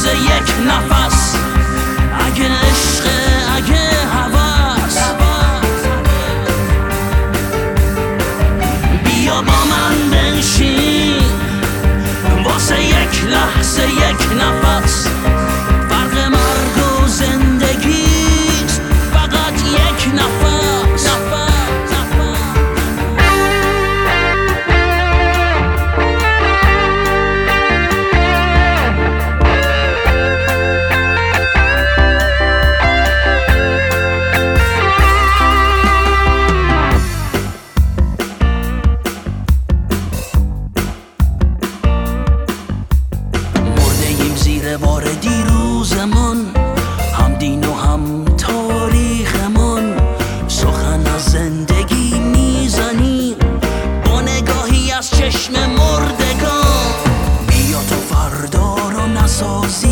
لحظه یک نفس، اگه عشق اگه هوس، بیا با من بنشین واسه یک لحظه یک نفس. فرق مرگ و زندگیست فقط یک نفس. بار دیروزمون، هم دین و هم تاریخمون، سخن از زندگی میزنیم با نگاهی از چشم مردگان. بیا تو فردا رو نسازی